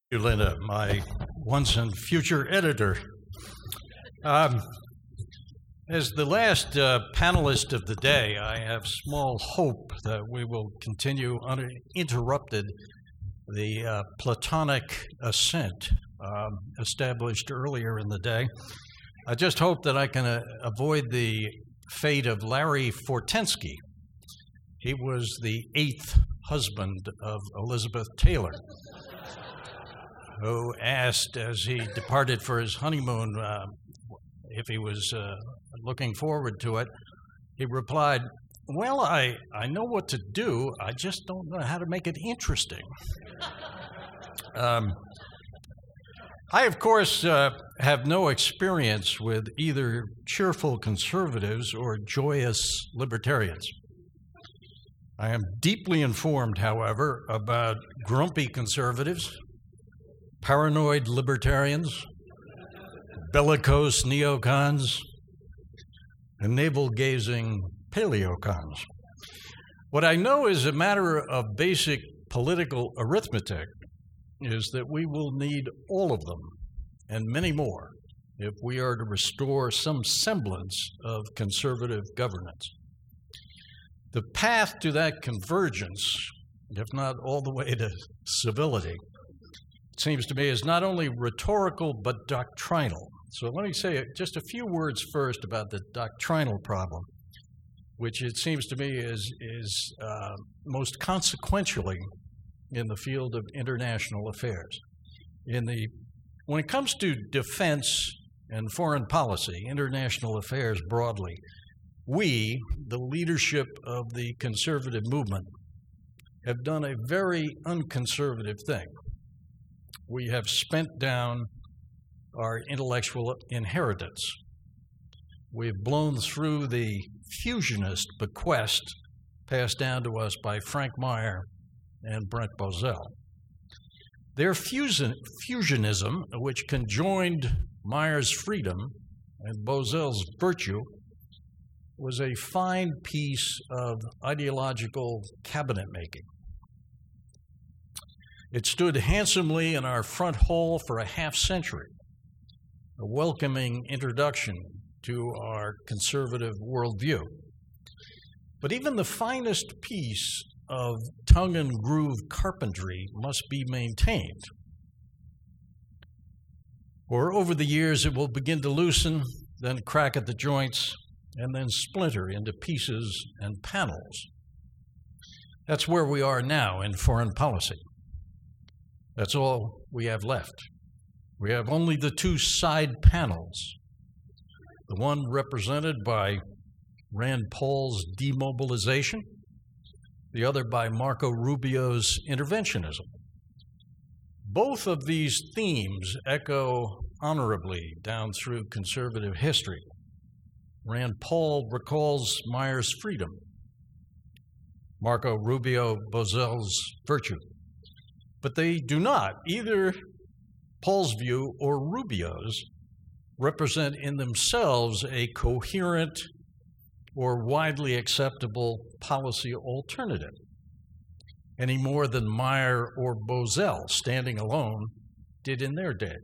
You, Linda, my once and future editor. Um, as the last panelist of the day, I have small hope that we will continue uninterrupted the Platonic ascent established earlier in the day. I just hope that I can avoid the fate of Larry Fortensky. He was the 8th husband of Elizabeth Taylor, who asked as he departed for his honeymoon if he was looking forward to it. He replied, "Well, I know what to do, I just don't know how to make it interesting." I, of course, have no experience with either cheerful conservatives or joyous libertarians. I am deeply informed, however, about grumpy conservatives, paranoid libertarians, bellicose neocons, and navel-gazing paleocons. What I know as a matter of basic political arithmetic is that we will need all of them and many more if we are to restore some semblance of conservative governance. The path to that convergence, if not all the way to civility, it seems to me, is not only rhetorical but doctrinal. So let me say just a few words first about the doctrinal problem, which it seems to me is most consequentially in the field of international affairs. When it comes to defense and foreign policy, international affairs broadly, we, the leadership of the conservative movement, have done a very unconservative thing. We have spent down our intellectual inheritance. We've blown through the fusionist bequest passed down to us by Frank Meyer and Brent Bozell. Their fusionism, which conjoined Meyer's freedom and Bozell's virtue, was a fine piece of ideological cabinet making. It stood handsomely in our front hall for a half century, a welcoming introduction to our conservative worldview. But even the finest piece of tongue and groove carpentry must be maintained, or over the years it will begin to loosen, then crack at the joints, and then splinter into pieces and panels. That's where we are now in foreign policy. That's all we have left. We have only the two side panels, the one represented by Rand Paul's demobilization, the other by Marco Rubio's interventionism. Both of these themes echo honorably down through conservative history. Rand Paul recalls Meyer's freedom, Marco Rubio Bozell's virtue. But they do not, either Paul's view or Rubio's, represent in themselves a coherent or widely acceptable policy alternative, any more than Meyer or Bozell, standing alone, did in their day.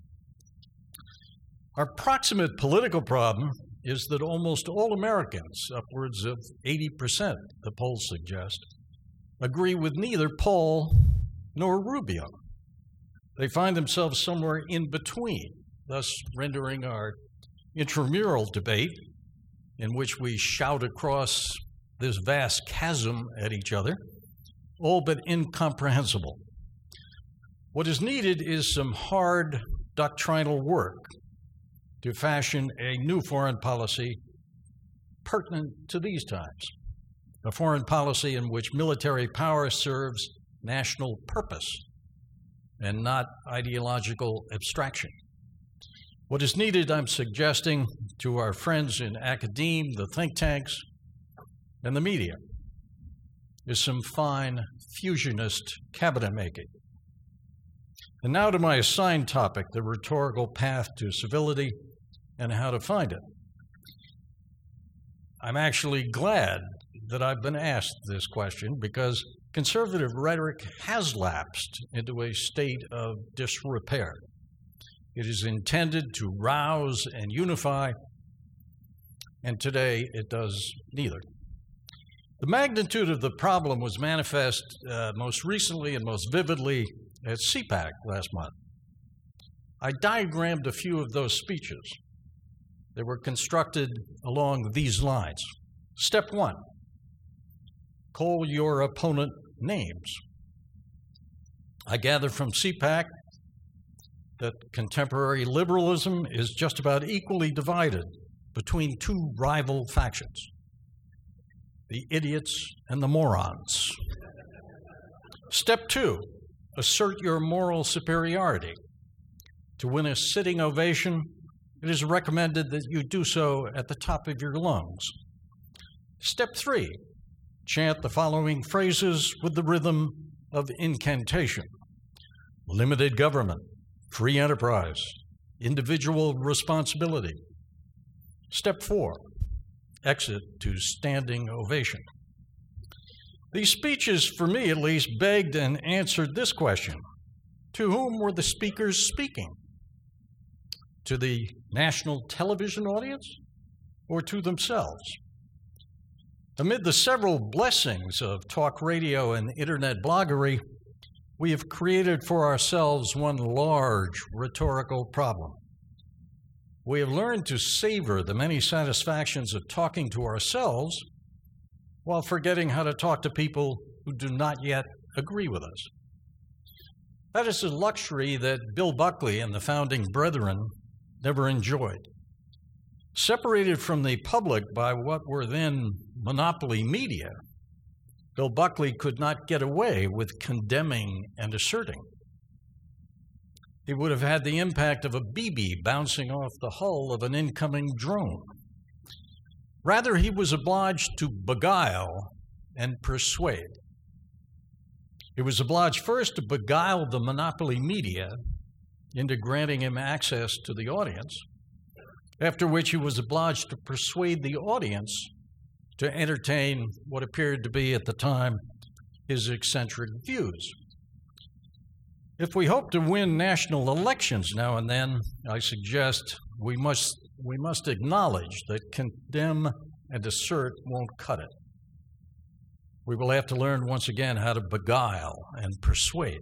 Our proximate political problem is that almost all Americans, upwards of 80%, the polls suggest, agree with neither Paul nor Rubio. They find themselves somewhere in between, thus rendering our intramural debate, in which we shout across this vast chasm at each other, all but incomprehensible. What is needed is some hard doctrinal work to fashion a new foreign policy pertinent to these times, a foreign policy in which military power serves national purpose and not ideological abstraction. What is needed, I'm suggesting to our friends in academia, the think tanks, and the media, is some fine fusionist cabinet making. And now to my assigned topic, the rhetorical path to civility and how to find it. I'm actually glad that I've been asked this question because conservative rhetoric has lapsed into a state of disrepair. It is intended to rouse and unify, and today it does neither. The magnitude of the problem was manifest most recently and most vividly at CPAC last month. I diagrammed a few of those speeches. They were constructed along these lines. Step 1, call your opponent names. I gather from CPAC that contemporary liberalism is just about equally divided between two rival factions, the idiots and the morons. Step 2, assert your moral superiority. To win a sitting ovation, it is recommended that you do so at the top of your lungs. Step 3, chant the following phrases with the rhythm of incantation: limited government, free enterprise, individual responsibility. Step 4, exit to standing ovation. These speeches, for me at least, begged and answered this question: to whom were the speakers speaking? To the national television audience or to themselves? Amid the several blessings of talk radio and internet bloggery, we have created for ourselves one large rhetorical problem. We have learned to savor the many satisfactions of talking to ourselves while forgetting how to talk to people who do not yet agree with us. That is a luxury that Bill Buckley and the Founding Brethren never enjoyed. Separated from the public by what were then monopoly media, Bill Buckley could not get away with condemning and asserting. He would have had the impact of a BB bouncing off the hull of an incoming drone. Rather, he was obliged to beguile and persuade. He was obliged first to beguile the monopoly media into granting him access to the audience, after which he was obliged to persuade the audience to entertain what appeared to be, at the time, his eccentric views. If we hope to win national elections now and then, I suggest we must acknowledge that condemn and assert won't cut it. We will have to learn once again how to beguile and persuade.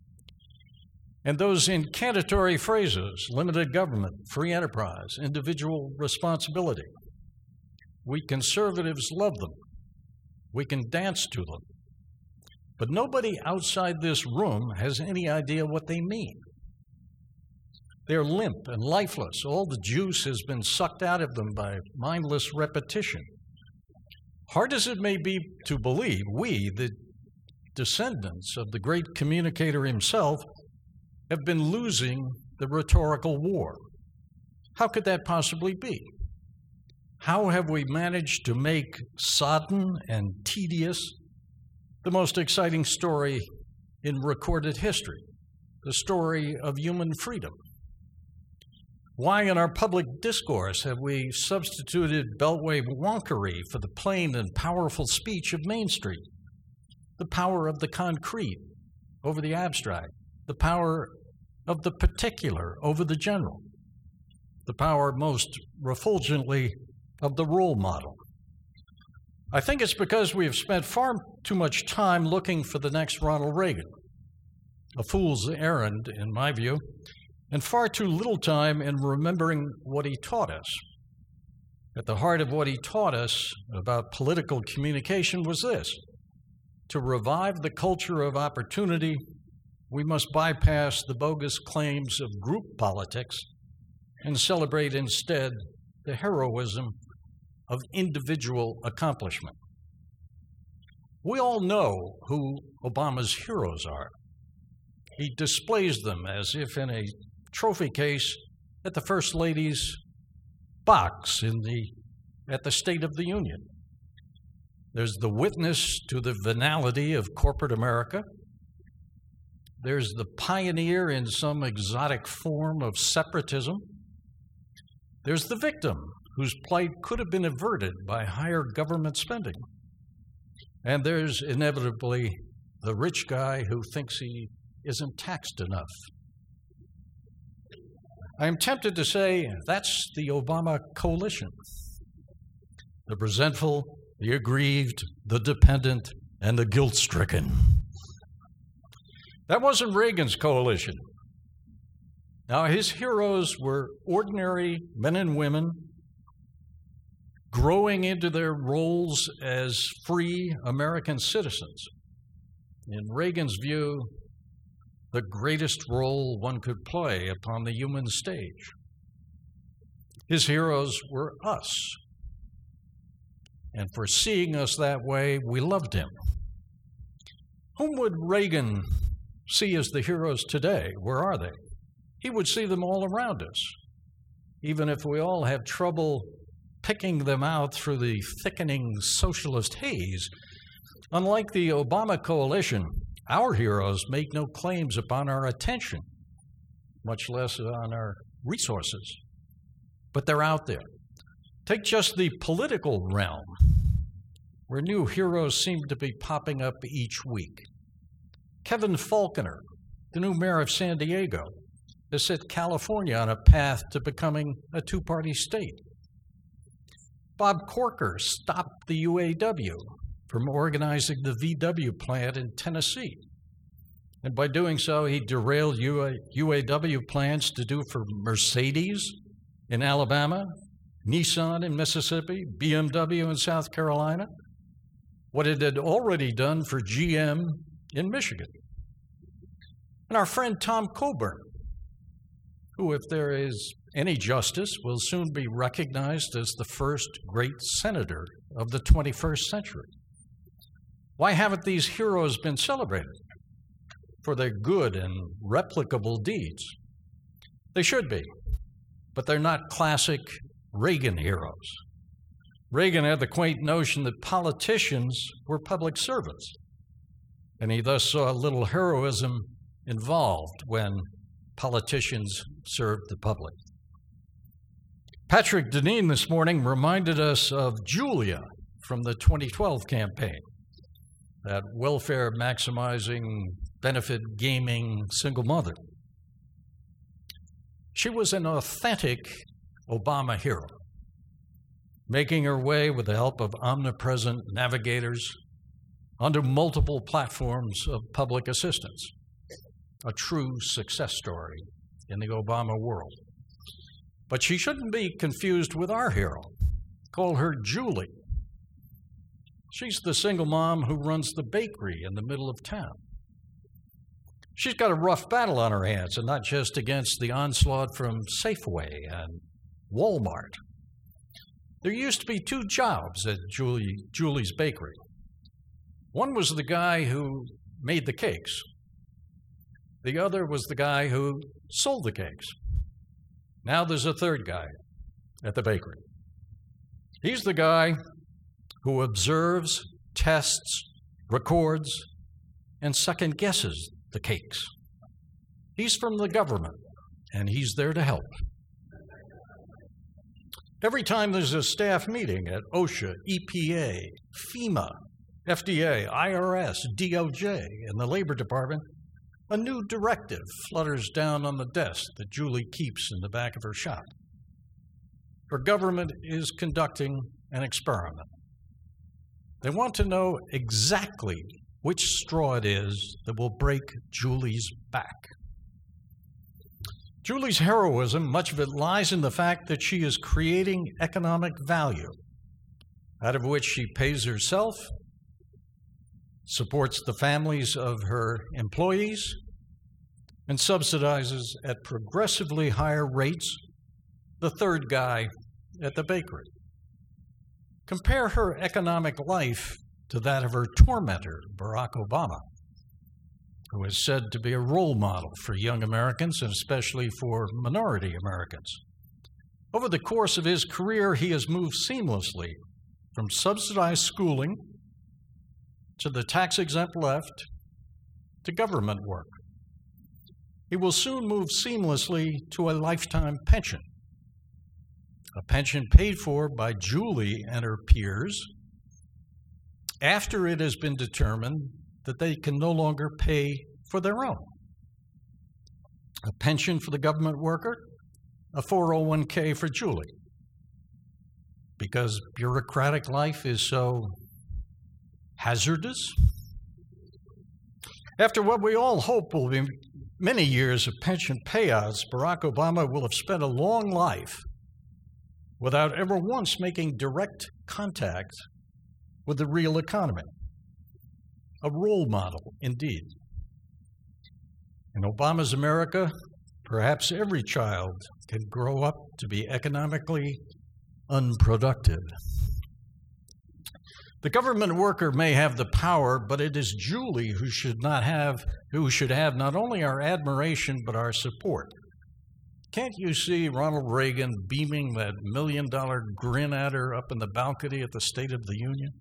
And those incantatory phrases, limited government, free enterprise, individual responsibility, we conservatives love them. We can dance to them. But nobody outside this room has any idea what they mean. They're limp and lifeless. All the juice has been sucked out of them by mindless repetition. Hard as it may be to believe, we, the descendants of the great communicator himself, have been losing the rhetorical war. How could that possibly be? How have we managed to make sodden and tedious the most exciting story in recorded history, the story of human freedom? Why in our public discourse have we substituted beltway wonkery for the plain and powerful speech of Main Street, the power of the concrete over the abstract, the power of the particular over the general, the power most refulgently of the role model? I think it's because we have spent far too much time looking for the next Ronald Reagan, a fool's errand, in my view, and far too little time in remembering what he taught us. At the heart of what he taught us about political communication was this: to revive the culture of opportunity, we must bypass the bogus claims of group politics and celebrate instead the heroism of individual accomplishment. We all know who Obama's heroes are. He displays them as if in a trophy case at the First Lady's box at the State of the Union. There's the witness to the venality of corporate America. There's the pioneer in some exotic form of separatism. There's the victim whose plight could have been averted by higher government spending. And there's inevitably the rich guy who thinks he isn't taxed enough. I am tempted to say that's the Obama coalition. The resentful, the aggrieved, the dependent, and the guilt-stricken. That wasn't Reagan's coalition. Now, his heroes were ordinary men and women growing into their roles as free American citizens. In Reagan's view, the greatest role one could play upon the human stage. His heroes were us. And for seeing us that way, we loved him. Whom would Reagan see as the heroes today? Where are they? He would see them all around us, even if we all have trouble picking them out through the thickening socialist haze. Unlike the Obama coalition, our heroes make no claims upon our attention, much less on our resources. But they're out there. Take just the political realm, where new heroes seem to be popping up each week. Kevin Faulconer, the new mayor of San Diego, has set California on a path to becoming a two-party state. Bob Corker stopped the UAW from organizing the VW plant in Tennessee. And by doing so, he derailed UAW plans to do for Mercedes in Alabama, Nissan in Mississippi, BMW in South Carolina, what it had already done for GM in Michigan. And our friend Tom Coburn, who, if there is any justice, will soon be recognized as the first great senator of the 21st century. Why haven't these heroes been celebrated for their good and replicable deeds? They should be, but they're not classic Reagan heroes. Reagan had the quaint notion that politicians were public servants, and he thus saw little heroism involved when politicians served the public. Patrick Deneen this morning reminded us of Julia from the 2012 campaign, that welfare-maximizing, benefit-gaming single mother. She was an authentic Obama hero, making her way with the help of omnipresent navigators onto multiple platforms of public assistance. A true success story in the Obama world. But she shouldn't be confused with our hero. Call her Julie. She's the single mom who runs the bakery in the middle of town. She's got a rough battle on her hands, and not just against the onslaught from Safeway and Walmart. There used to be two jobs at Julie's bakery. One was the guy who made the cakes. The other was the guy who sold the cakes. Now there's a third guy at the bakery. He's the guy who observes, tests, records, and second guesses the cakes. He's from the government, and he's there to help. Every time there's a staff meeting at OSHA, EPA, FEMA, FDA, IRS, DOJ, and the Labor Department, a new directive flutters down on the desk that Julie keeps in the back of her shop. Her government is conducting an experiment. They want to know exactly which straw it is that will break Julie's back. Julie's heroism, much of it lies in the fact that she is creating economic value, out of which she pays herself, supports the families of her employees, and subsidizes at progressively higher rates the third guy at the bakery. Compare her economic life to that of her tormentor, Barack Obama, who is said to be a role model for young Americans and especially for minority Americans. Over the course of his career, he has moved seamlessly from subsidized schooling to the tax-exempt left to government work. He will soon move seamlessly to a lifetime pension, a pension paid for by Julie and her peers after it has been determined that they can no longer pay for their own. A pension for the government worker, a 401k for Julie. Because bureaucratic life is so hazardous. After what we all hope will be many years of pension payouts, Barack Obama will have spent a long life without ever once making direct contact with the real economy. A role model, indeed. In Obama's America, perhaps every child can grow up to be economically unproductive. The government worker may have the power, but it is Julie who should have not only our admiration, but our support. Can't you see Ronald Reagan beaming that $1 million grin at her up in the balcony at the State of the Union?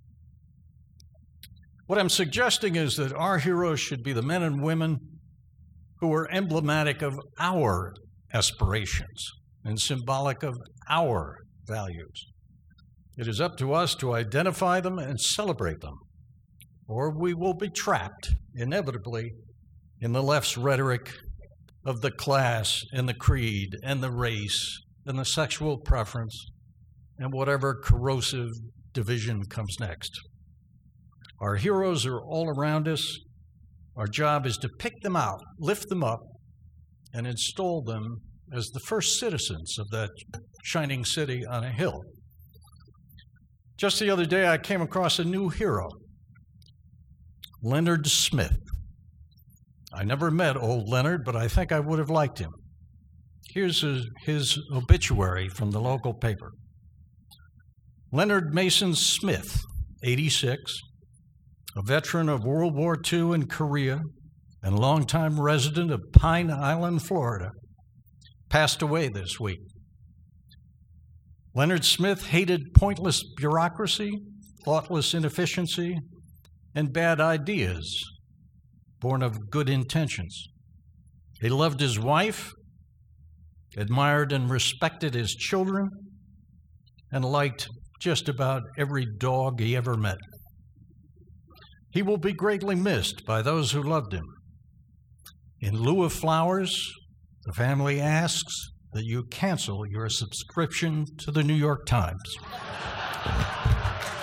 What I'm suggesting is that our heroes should be the men and women who are emblematic of our aspirations and symbolic of our values. It is up to us to identify them and celebrate them, or we will be trapped, inevitably, in the left's rhetoric of the class and the creed and the race and the sexual preference and whatever corrosive division comes next. Our heroes are all around us. Our job is to pick them out, lift them up, and install them as the first citizens of that shining city on a hill. Just the other day, I came across a new hero, Leonard Smith. I never met old Leonard, but I think I would have liked him. Here's his obituary from the local paper. Leonard Mason Smith, 86, a veteran of World War II in Korea and longtime resident of Pine Island, Florida, passed away this week. Leonard Smith hated pointless bureaucracy, thoughtless inefficiency, and bad ideas born of good intentions. He loved his wife, admired and respected his children, and liked just about every dog he ever met. He will be greatly missed by those who loved him. In lieu of flowers, the family asks that you cancel your subscription to the New York Times.